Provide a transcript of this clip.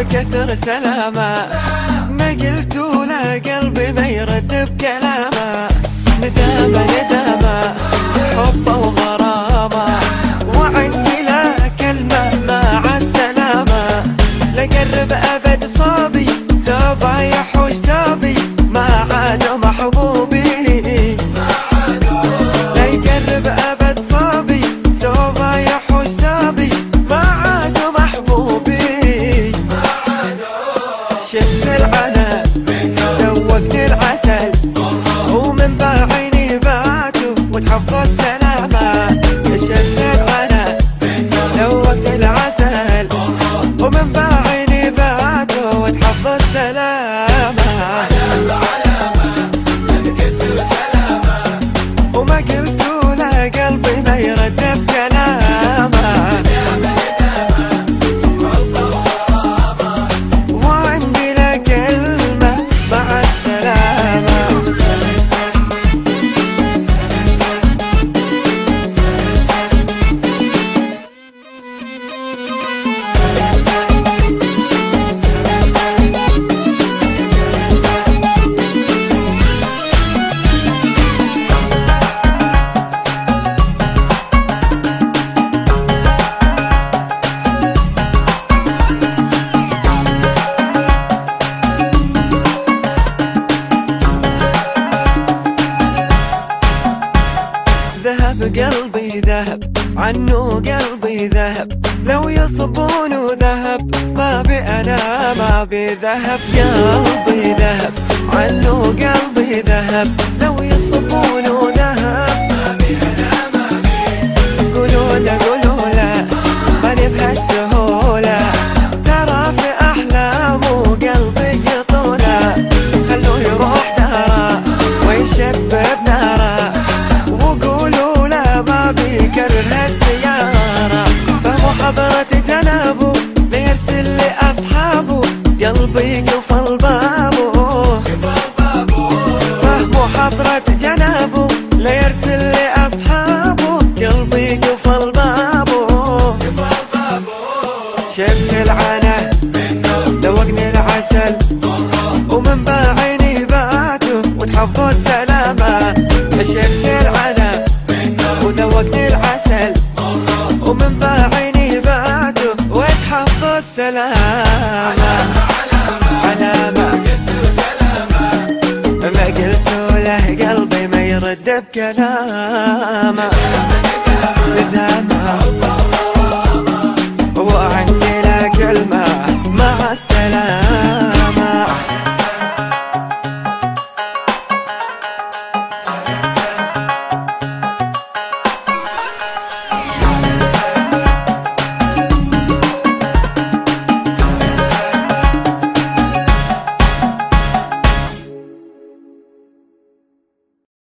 كثر سلامة، ما قلت له قلبي ما يرد بكلامه. ندامة ندامة حب وغرامة، وعندي لا كلمة مع السلامة. لقرب أبد صابي ثوبه يحوش ثوبي، ما عاد محبوبي. لا يقرب أبد صابي ثوبه يحوش ثوبي، ما عاد محبوبي. شفت العنا ذوقني العسل، ومن بعيني بعته وتحفظ السلامة. شفت العنا ذوقني العسل، ومن بعيني بعته وتحفظ السلامة. وما قلت له قلبي ما يرد بكلامه. وعندي لا كلمة مع السلامة. ذهب قلبي ذهب عنه قلبي ذهب، لو يصبون ذهب ما بي أنا ما بي ذهب. قلبي ذهب عنه قلبي ذهب، لو يصبون ذهب ما بي أنا ما بي. قولوا له ماني بهالسهولة، ترى في أحلامه قلبي يطوله. خلوه يروح داره ويشبب ناره، ما بيكرر هالسيارة. فهو حضرة جنابه ليرسل لأصحابه، قلبي يقفل بابه. فهو حضرة جنابه ليرسل لأصحابه، قلبي يقفل بابه. شفت العنا ذوقني العسل، ومن بعيني بعته وتحفظ السلامة. شفت العنا وذوقني العسل، ومن بعيني بعده وتحفظ السلامة. علامة ما قلت له قلبي ما يرد بكلامه.